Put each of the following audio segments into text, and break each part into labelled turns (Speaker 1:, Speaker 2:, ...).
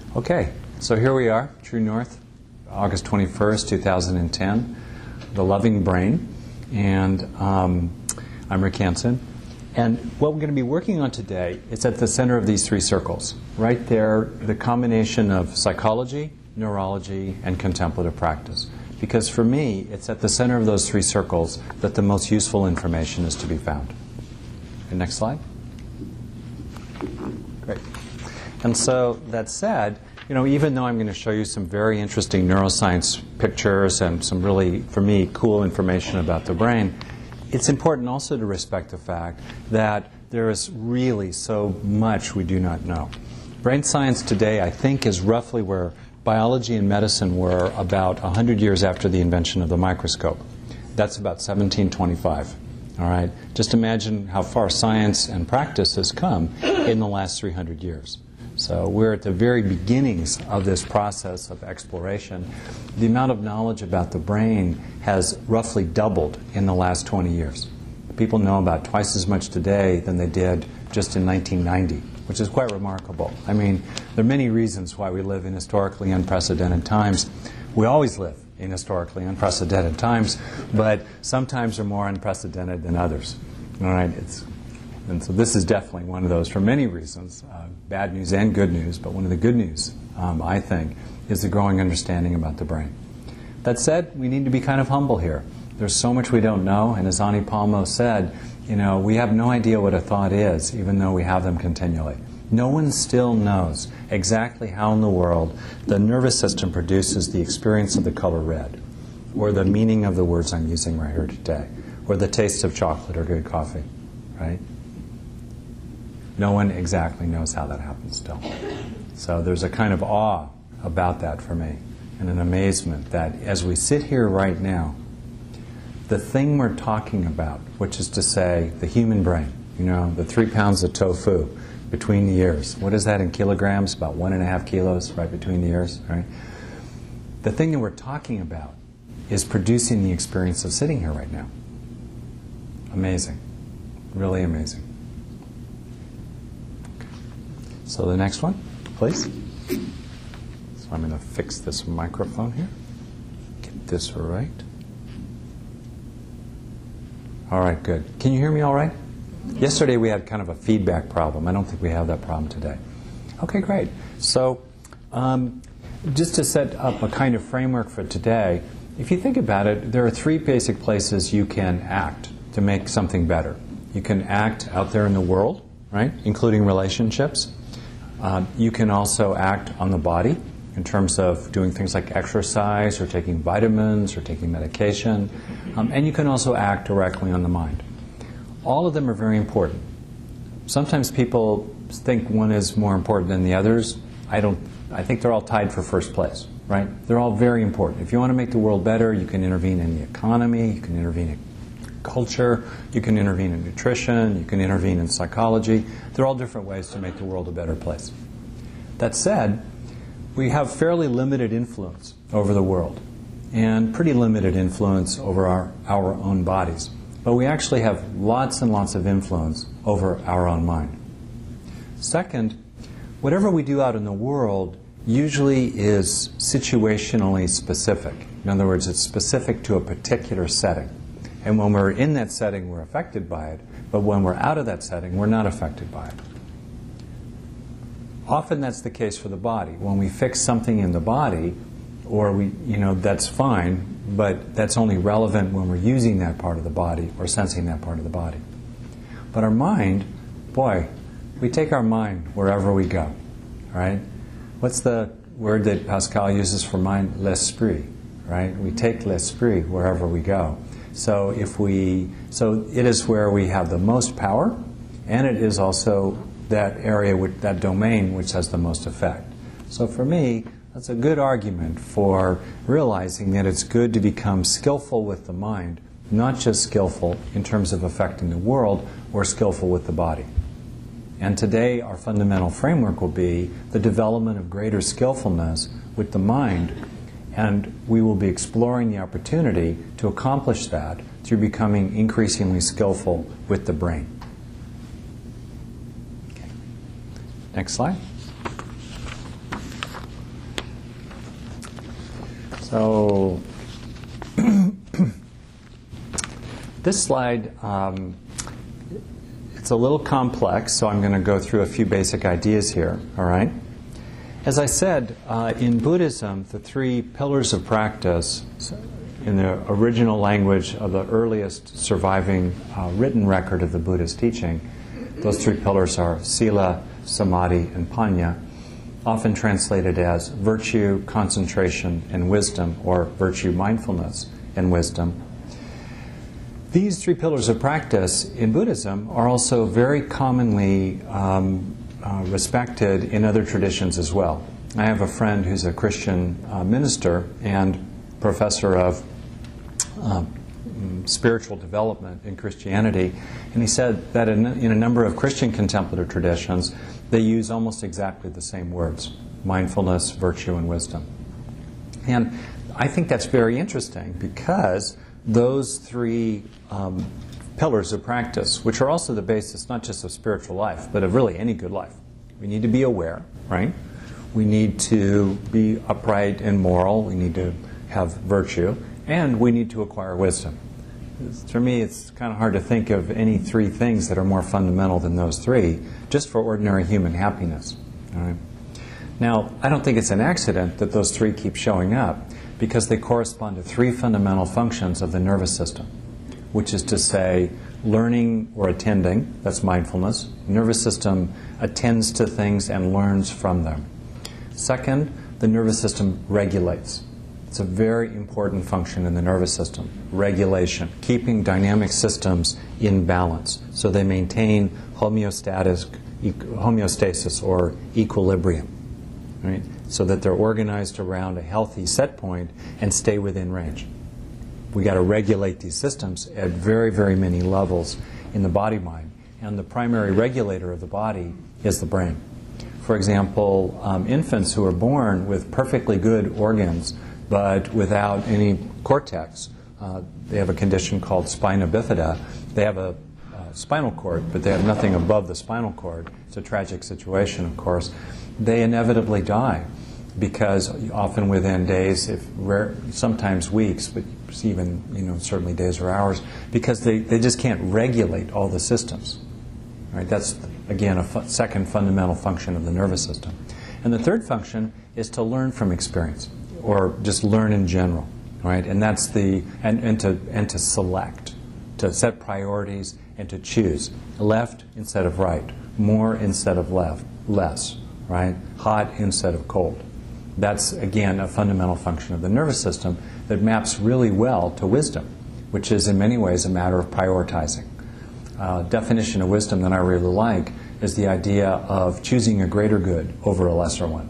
Speaker 1: Okay, so here we are, True North, August 21st, 2010, The Loving Brain, and I'm Rick Hansen. And what we're going to be working on today is at the center of these three circles. Right there, the combination of psychology, neurology, and contemplative practice. Because for me, it's at the center of those three circles that the most useful information is to be found. Okay, next slide. Great. And so, that said, even though I'm going to show you some very interesting neuroscience pictures and some really, for me, cool information about the brain, it's important also to respect the fact that there is really so much we do not know. Brain science today, I think, is roughly where biology and medicine were about 100 years after the invention of the microscope. That's about 1725. All right? Just imagine how far science and practice has come in the last 300 years. So we're at the very beginnings of this process of exploration. The amount of knowledge about the brain has roughly doubled in the last 20 years. People know about twice as much today than they did just in 1990, which is quite remarkable. I mean, there are many reasons why we live in historically unprecedented times. We always live in historically unprecedented times, but sometimes are more unprecedented than others. All right? And so this is definitely one of those for many reasons, bad news and good news, but one of the good news, I think, is the growing understanding about the brain. That said, we need to be kind of humble here. There's so much we don't know, and as Ani Palmo said, we have no idea what a thought is, even though we have them continually. No one still knows exactly how in the world the nervous system produces the experience of the color red, or the meaning of the words I'm using right here today, or the taste of chocolate or good coffee, right? No one exactly knows how that happens still. So there's a kind of awe about that for me, and an amazement that as we sit here right now, the thing we're talking about, which is to say the human brain, the 3 pounds of tofu between the ears. What is that in kilograms? About 1.5 kilos right between the ears, right? The thing that we're talking about is producing the experience of sitting here right now. Amazing. Really amazing. So the next one, please. So I'm going to fix this microphone here. Get this right. All right, good. Can you hear me all right? Yesterday we had kind of a feedback problem. I don't think we have that problem today. Okay, great. So just to set up a kind of framework for today, if you think about it, there are three basic places you can act to make something better. You can act out there in the world, right, including relationships. You can also act on the body in terms of doing things like exercise or taking vitamins or taking medication. And you can also act directly on the mind. All of them are very important. Sometimes people think one is more important than the others. I think they're all tied for first place, right? They're all very important. If you want to make the world better, you can intervene in the economy, you can intervene in culture, you can intervene in nutrition, you can intervene in psychology. They're all different ways to make the world a better place. That said, we have fairly limited influence over the world and pretty limited influence over our own bodies. But we actually have lots and lots of influence over our own mind. Second, whatever we do out in the world usually is situationally specific. In other words, it's specific to a particular setting. And when we're in that setting, we're affected by it. But when we're out of that setting, we're not affected by it. Often that's the case for the body. When we fix something in the body, or that's fine, but that's only relevant when we're using that part of the body or sensing that part of the body. But our mind, boy, we take our mind wherever we go. All right? What's the word that Pascal uses for mind? L'esprit. Right? We take l'esprit wherever we go. So it is where we have the most power, and it is also that area, that domain, which has the most effect. So for me, that's a good argument for realizing that it's good to become skillful with the mind, not just skillful in terms of affecting the world, or skillful with the body. And today, our fundamental framework will be the development of greater skillfulness with the mind. And we will be exploring the opportunity to accomplish that through becoming increasingly skillful with the brain. Okay. Next slide. So this slide, it's a little complex, so I'm going to go through a few basic ideas here, all right? As I said, in Buddhism, the three pillars of practice, in the original language of the earliest surviving written record of the Buddha's teaching, those three pillars are Sila, Samadhi, and Panya, often translated as virtue, concentration, and wisdom, or virtue, mindfulness, and wisdom. These three pillars of practice in Buddhism are also very commonly respected in other traditions as well. I have a friend who's a Christian minister and professor of spiritual development in Christianity, and he said that in a number of Christian contemplative traditions, they use almost exactly the same words: mindfulness, virtue, and wisdom. And I think that's very interesting because those three pillars of practice, which are also the basis not just of spiritual life, but of really any good life. We need to be aware, right? We need to be upright and moral. We need to have virtue. And we need to acquire wisdom. For me, it's kind of hard to think of any three things that are more fundamental than those three, just for ordinary human happiness. All right? Now, I don't think it's an accident that those three keep showing up, because they correspond to three fundamental functions of the nervous system, which is to say, learning or attending, that's mindfulness. The nervous system attends to things and learns from them. Second, the nervous system regulates. It's a very important function in the nervous system, regulation, keeping dynamic systems in balance so they maintain homeostasis or equilibrium, right? So that they're organized around a healthy set point and stay within range. We got to regulate these systems at very, very many levels in the body-mind. And the primary regulator of the body is the brain. For example, infants who are born with perfectly good organs but without any cortex, they have a condition called spina bifida. They have a spinal cord, but they have nothing above the spinal cord. It's a tragic situation, of course. They inevitably die because often within days, sometimes weeks, but even certainly days or hours, because they just can't regulate all the systems. Right? That's, again, a second fundamental function of the nervous system. And the third function is to learn from experience, or just learn in general. Right? And that's and to select, to set priorities and to choose. Left instead of right, more instead of less, right? Hot instead of cold. That's, again, a fundamental function of the nervous system that maps really well to wisdom, which is in many ways a matter of prioritizing. Definition of wisdom that I really like is the idea of choosing a greater good over a lesser one.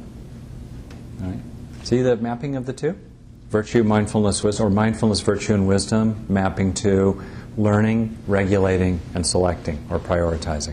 Speaker 1: All right? See the mapping of the two? Virtue, mindfulness, wisdom, or mindfulness, virtue, and wisdom, mapping to learning, regulating, and selecting, or prioritizing.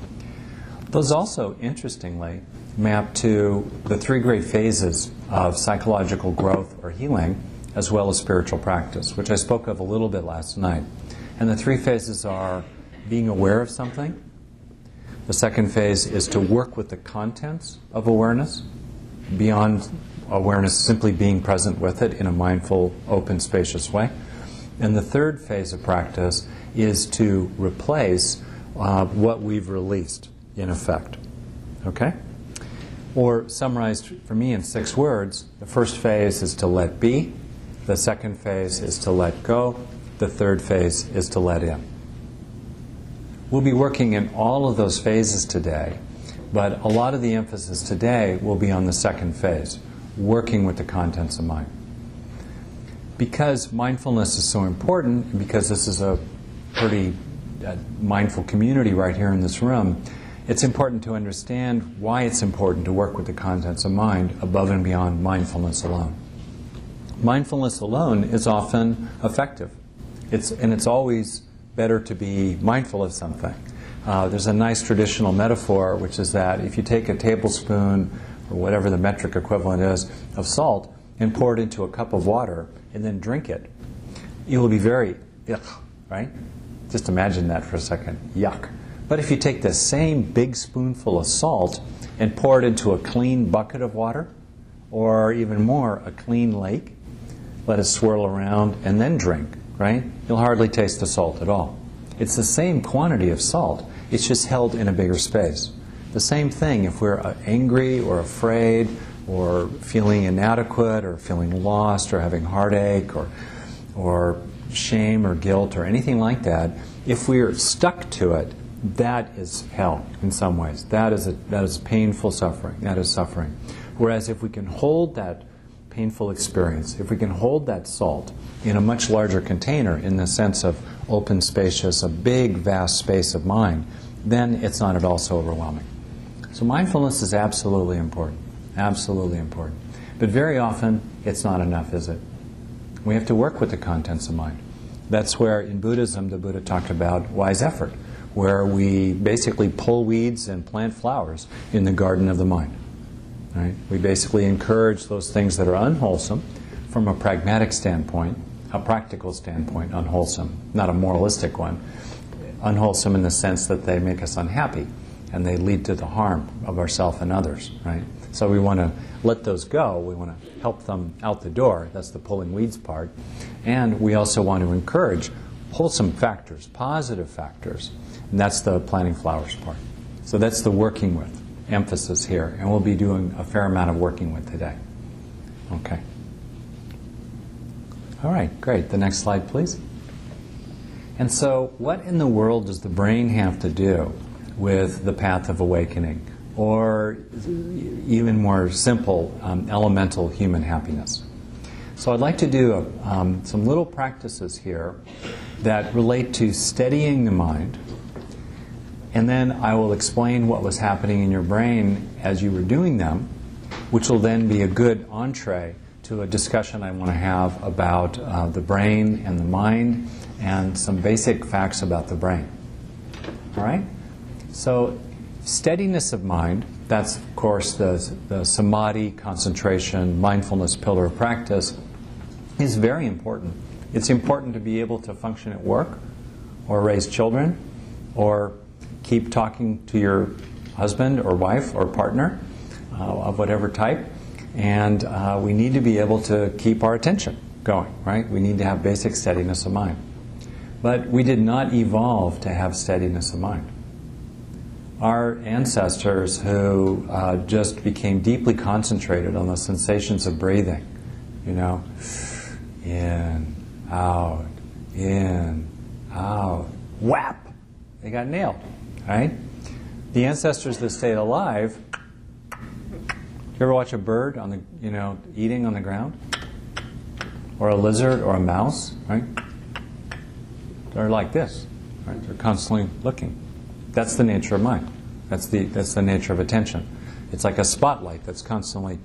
Speaker 1: Those also, interestingly, map to the three great phases of psychological growth or healing, as well as spiritual practice, which I spoke of a little bit last night. And the three phases are being aware of something. The second phase is to work with the contents of awareness, beyond awareness simply being present with it in a mindful, open, spacious way. And the third phase of practice is to replace what we've released, in effect. Okay? Or summarized for me in 6 words, the first phase is to let be, the second phase is to let go, the third phase is to let in. We'll be working in all of those phases today, but a lot of the emphasis today will be on the second phase, working with the contents of mind. Because mindfulness is so important, and because this is a pretty mindful community right here in this room, it's important to understand why it's important to work with the contents of mind above and beyond mindfulness alone. Mindfulness alone is often effective. It's always better to be mindful of something. There's a nice traditional metaphor, which is that if you take a tablespoon, or whatever the metric equivalent is, of salt, and pour it into a cup of water, and then drink it, it will be very yuck, right? Just imagine that for a second. Yuck. But if you take the same big spoonful of salt and pour it into a clean bucket of water, or even more, a clean lake, let it swirl around, and then drink, right? You'll hardly taste the salt at all. It's the same quantity of salt. It's just held in a bigger space. The same thing if we're angry or afraid or feeling inadequate or feeling lost or having heartache or shame or guilt or anything like that. If we're stuck to it, that is hell in some ways. That is painful suffering. That is suffering. Whereas if we can hold that painful experience, if we can hold that salt in a much larger container in the sense of open, spacious, a big, vast space of mind, then it's not at all so overwhelming. So mindfulness is absolutely important. Absolutely important. But very often, it's not enough, is it? We have to work with the contents of mind. That's where, in Buddhism, the Buddha talked about wise effort, where we basically pull weeds and plant flowers in the garden of the mind. Right? We basically encourage those things that are unwholesome from a pragmatic standpoint, a practical standpoint, unwholesome, not a moralistic one. Unwholesome in the sense that they make us unhappy and they lead to the harm of ourselves and others. Right? So we want to let those go. We want to help them out the door. That's the pulling weeds part. And we also want to encourage wholesome factors, positive factors. And that's the planting flowers part. So that's the working with emphasis here. And we'll be doing a fair amount of working with today. Okay. All right, great. The next slide, please. And so what in the world does the brain have to do with the path of awakening? Or even more simple, elemental human happiness. So I'd like to do some little practices here that relate to steadying the mind, and then I will explain what was happening in your brain as you were doing them, which will then be a good entree to a discussion I want to have about the brain and the mind and some basic facts about the brain. All right? So steadiness of mind, that's of course the samadhi, concentration, mindfulness pillar of practice, is very important. It's important to be able to function at work or raise children or keep talking to your husband or wife or partner of whatever type. And we need to be able to keep our attention going, right? We need to have basic steadiness of mind. But we did not evolve to have steadiness of mind. Our ancestors who just became deeply concentrated on the sensations of breathing, you know, in, out, whap, they got nailed, right? The ancestors that stayed alive, you ever watch a bird on the, you know, eating on the ground? Or a lizard or a mouse, right? They're like this, right? They're constantly looking. That's the nature of mind. That's the nature of attention. It's like a spotlight that's constantly,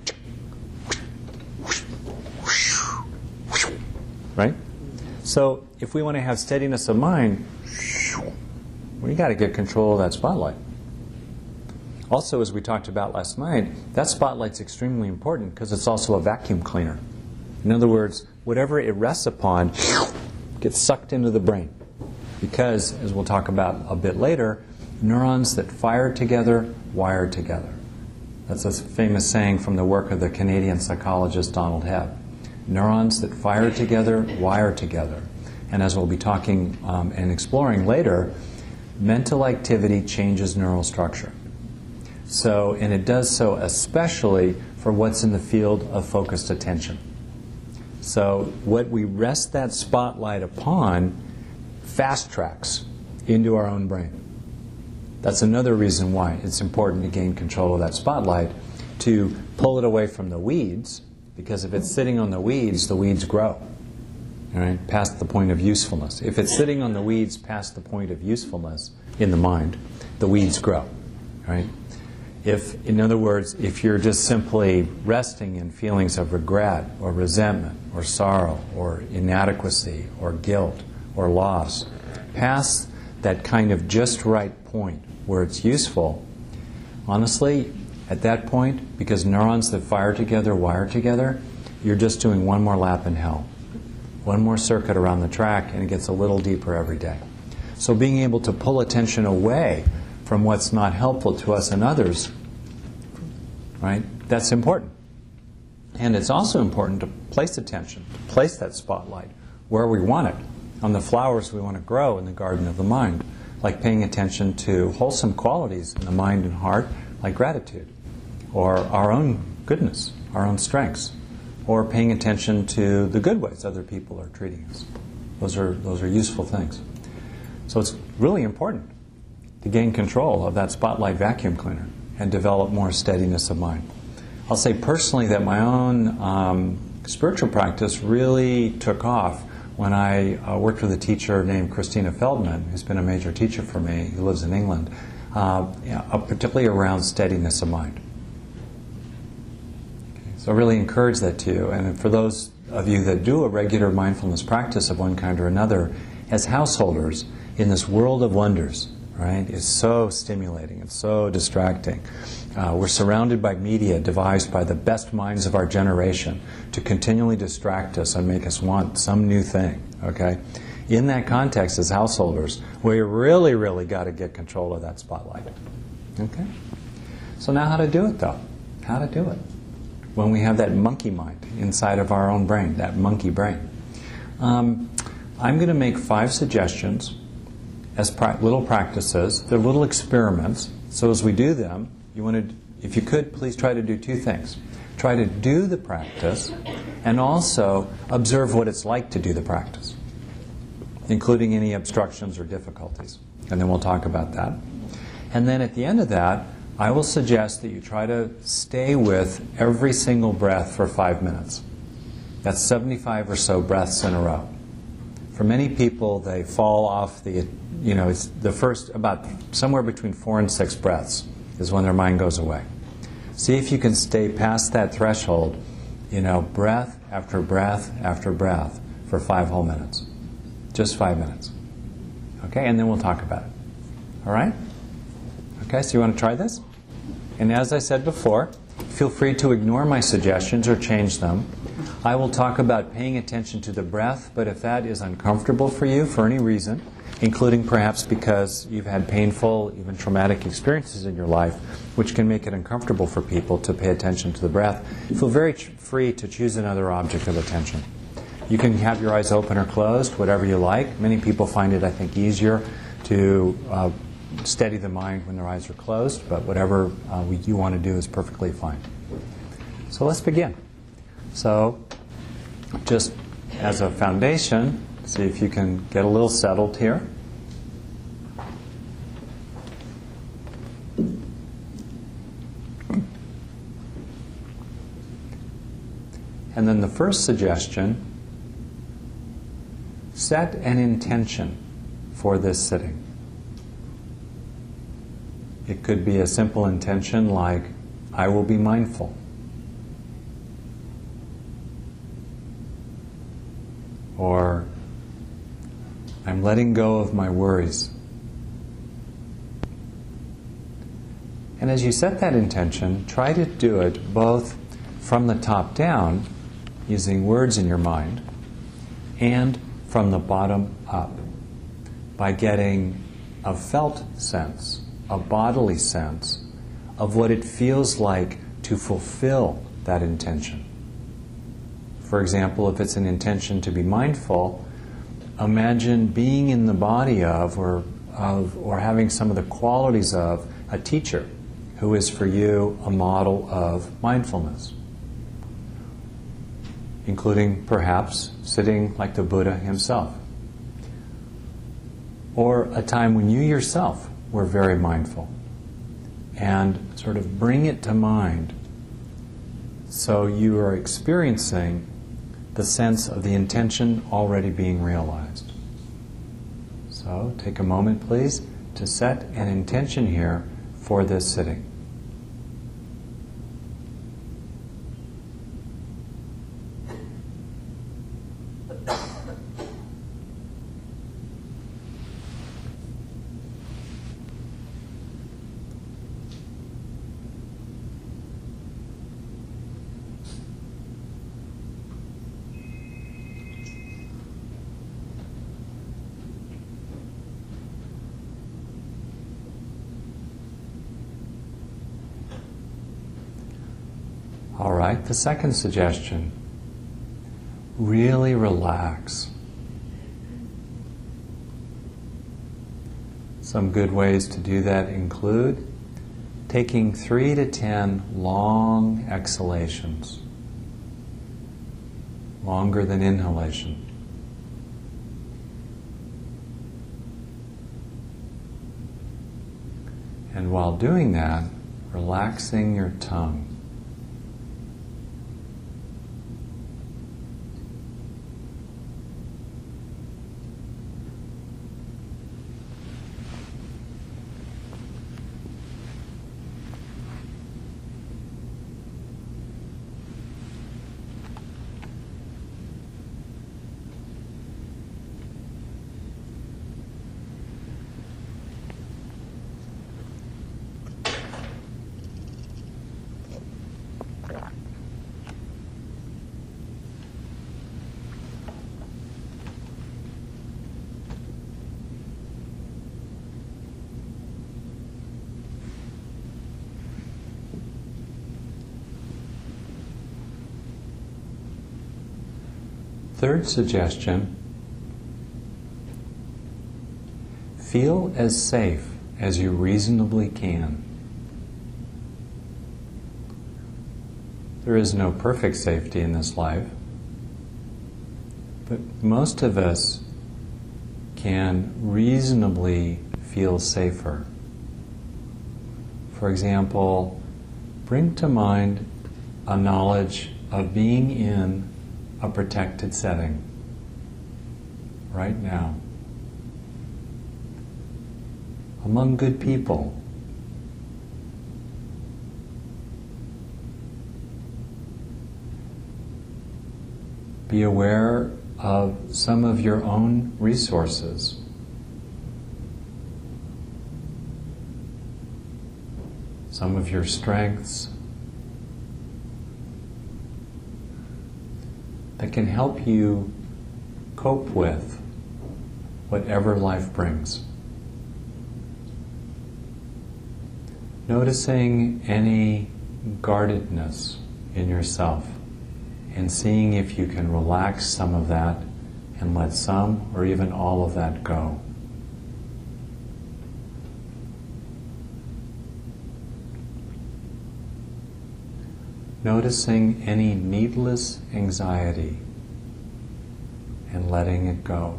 Speaker 1: right? So if we want to have steadiness of mind, we got to get control of that spotlight. Also, as we talked about last night, that spotlight's extremely important because it's also a vacuum cleaner. In other words, whatever it rests upon gets sucked into the brain. Because, as we'll talk about a bit later, neurons that fire together, wire together. That's a famous saying from the work of the Canadian psychologist Donald Hebb. Neurons that fire together, wire together. And as we'll be talking and exploring later, mental activity changes neural structure. So, and it does so especially for what's in the field of focused attention. So what we rest that spotlight upon fast tracks into our own brain. That's another reason why it's important to gain control of that spotlight, to pull it away from the weeds, because if it's sitting on the weeds grow, all right, past the point of usefulness. If it's sitting on the weeds past the point of usefulness in the mind, the weeds grow, right? If, in other words, if you're just simply resting in feelings of regret or resentment or sorrow or inadequacy or guilt or loss, past that kind of just right point where it's useful, honestly, at that point, because neurons that fire together wire together, you're just doing one more lap in hell. One more circuit around the track, and it gets a little deeper every day. So being able to pull attention away from what's not helpful to us and others, right, that's important. And it's also important to place attention, to place that spotlight where we want it, on the flowers we want to grow in the garden of the mind, like paying attention to wholesome qualities in the mind and heart, like gratitude, or our own goodness, our own strengths, or paying attention to the good ways other people are treating us. Those are useful things. So it's really important to gain control of that spotlight vacuum cleaner and develop more steadiness of mind. I'll say personally that my own spiritual practice really took off when I worked with a teacher named Christina Feldman, who's been a major teacher for me, who lives in England, particularly around steadiness of mind. Okay, so I really encourage that to you. And for those of you that do a regular mindfulness practice of one kind or another, as householders in this world of wonders, right, is so stimulating and so distracting. We're surrounded by media devised by the best minds of our generation to continually distract us and make us want some new thing, okay? In that context, as householders, we really, really got to get control of that spotlight, okay? So now how to do it, though? How to do it when we have that monkey mind inside of our own brain, that monkey brain. I'm going to make 5 suggestions as little practices. They're little experiments. So as we do them, you want to, if you could, please try to do 2 things. Try to do the practice and also observe what it's like to do the practice, including any obstructions or difficulties. And then we'll talk about that. And then at the end of that, I will suggest that you try to stay with every single breath for 5 minutes. That's 75 or so breaths in a row. For many people, they fall off it's the first, about somewhere between 4 and 6 breaths is when their mind goes away. See if you can stay past that threshold, breath after breath after breath for 5 whole minutes. Just 5 minutes. Okay, and then we'll talk about it. All right? Okay, so you want to try this? And as I said before, feel free to ignore my suggestions or change them. I will talk about paying attention to the breath, but if that is uncomfortable for you for any reason, including perhaps because you've had painful, even traumatic experiences in your life, which can make it uncomfortable for people to pay attention to the breath, feel very free to choose another object of attention. You can have your eyes open or closed, whatever you like. Many people find it, I think, easier to steady the mind when their eyes are closed, but whatever you want to do is perfectly fine. So let's begin. So just as a foundation, see if you can get a little settled here. And then the first suggestion, set an intention for this sitting. It could be a simple intention like, I will be mindful. Or, I'm letting go of my worries. And as you set that intention, try to do it both from the top down, using words in your mind, and from the bottom up, by getting a felt sense, a bodily sense of what it feels like to fulfill that intention. For example, if it's an intention to be mindful, imagine being in the body of or having some of the qualities of a teacher who is for you a model of mindfulness, including perhaps sitting like the Buddha himself, or a time when you yourself were very mindful, and sort of bring it to mind so you are experiencing the sense of the intention already being realized. So take a moment, please, to set an intention here for this sitting. All right, the second suggestion, really relax. Some good ways to do that include taking 3 to 10 long exhalations, longer than inhalation. And while doing that, relaxing your tongue. Third suggestion, feel as safe as you reasonably can. There is no perfect safety in this life, but most of us can reasonably feel safer. For example, bring to mind a knowledge of being in a protected setting right now, among good people. Be aware of some of your own resources. Some of your strengths that can help you cope with whatever life brings. Noticing any guardedness in yourself and seeing if you can relax some of that and let some or even all of that go. Noticing any needless anxiety and letting it go.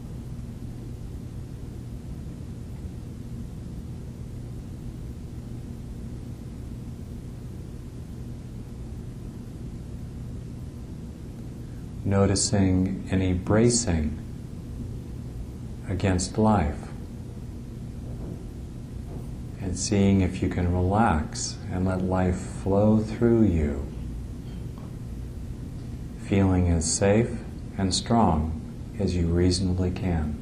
Speaker 1: Noticing any bracing against life and seeing if you can relax and let life flow through you, feeling as safe and strong as you reasonably can.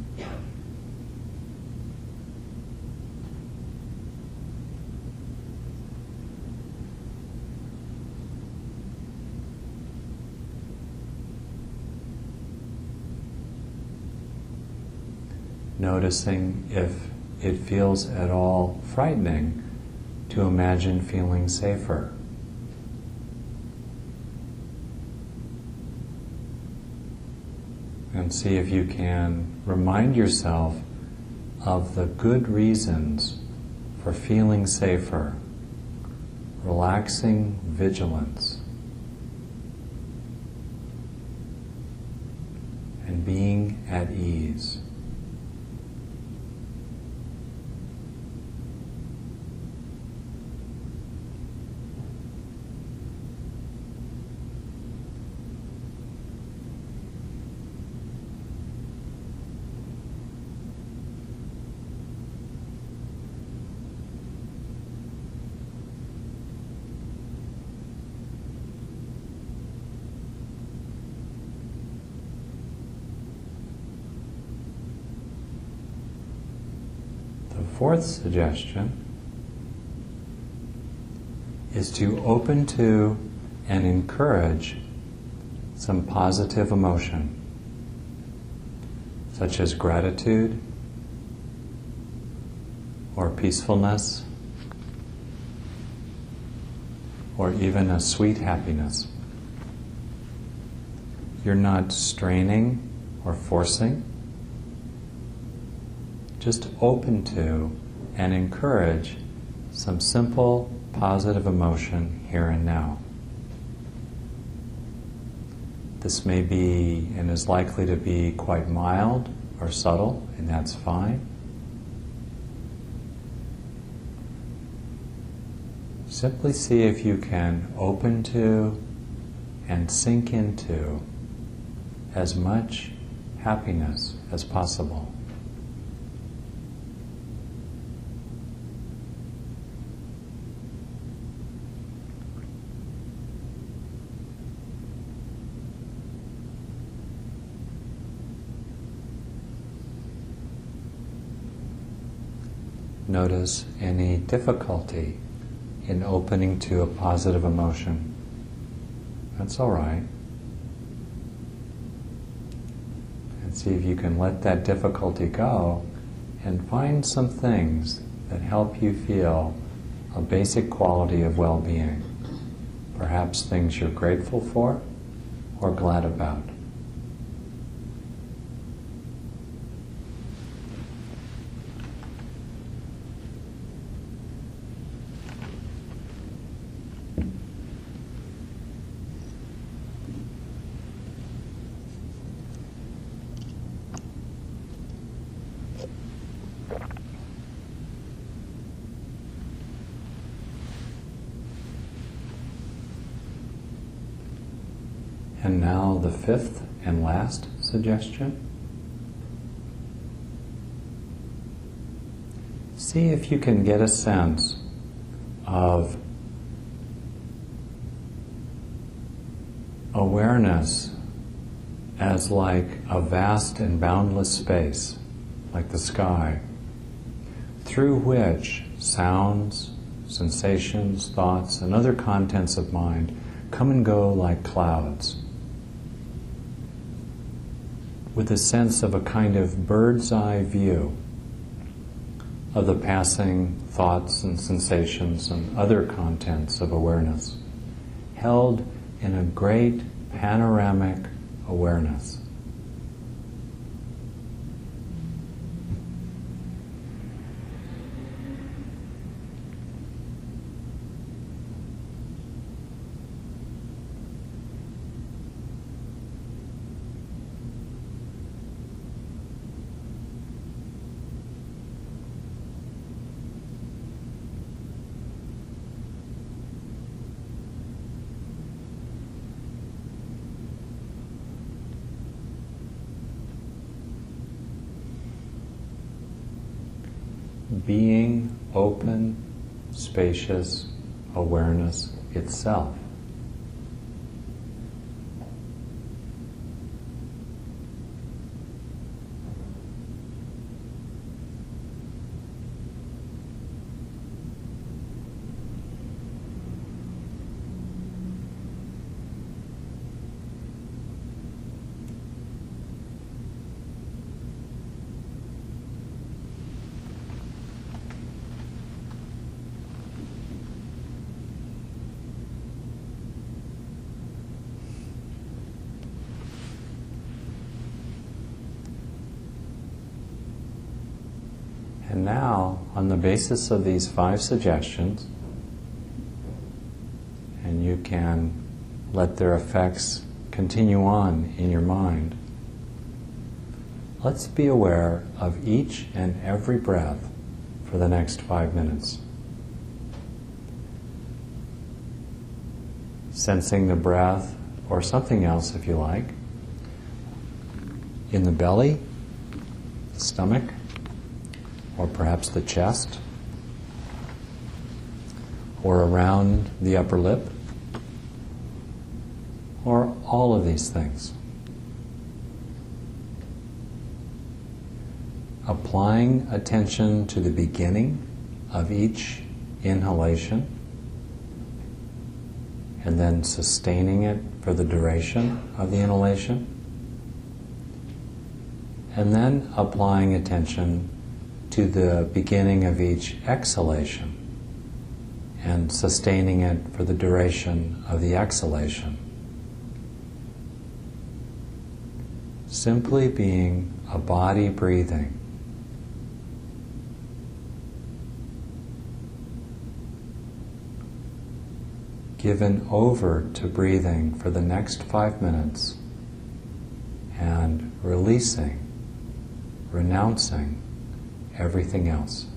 Speaker 1: Noticing if it feels at all frightening to imagine feeling safer. And see if you can remind yourself of the good reasons for feeling safer, relaxing vigilance, and being at ease. The fourth suggestion is to open to and encourage some positive emotion, such as gratitude or peacefulness or even a sweet happiness. You're not straining or forcing, just open to and encourage some simple positive emotion here and now. This may be and is likely to be quite mild or subtle, and that's fine. Simply see if you can open to and sink into as much happiness as possible. Notice any difficulty in opening to a positive emotion. That's all right. And see if you can let that difficulty go and find some things that help you feel a basic quality of well-being. Perhaps things you're grateful for or glad about. And now the fifth and last suggestion. See if you can get a sense of awareness as like a vast and boundless space, like the sky, through which sounds, sensations, thoughts, and other contents of mind come and go like clouds, with a sense of a kind of bird's eye view of the passing thoughts and sensations and other contents of awareness, held in a great panoramic awareness. Being open, spacious awareness itself. And now, on the basis of these 5 suggestions, and you can let their effects continue on in your mind, let's be aware of each and every breath for the next 5 minutes. Sensing the breath, or something else if you like, in the belly, the stomach, or perhaps the chest, or around the upper lip, or all of these things. Applying attention to the beginning of each inhalation, and then sustaining it for the duration of the inhalation, and then applying attention to the beginning of each exhalation, and sustaining it for the duration of the exhalation. Simply being a body breathing. Given over to breathing for the next 5 minutes and releasing, renouncing everything else.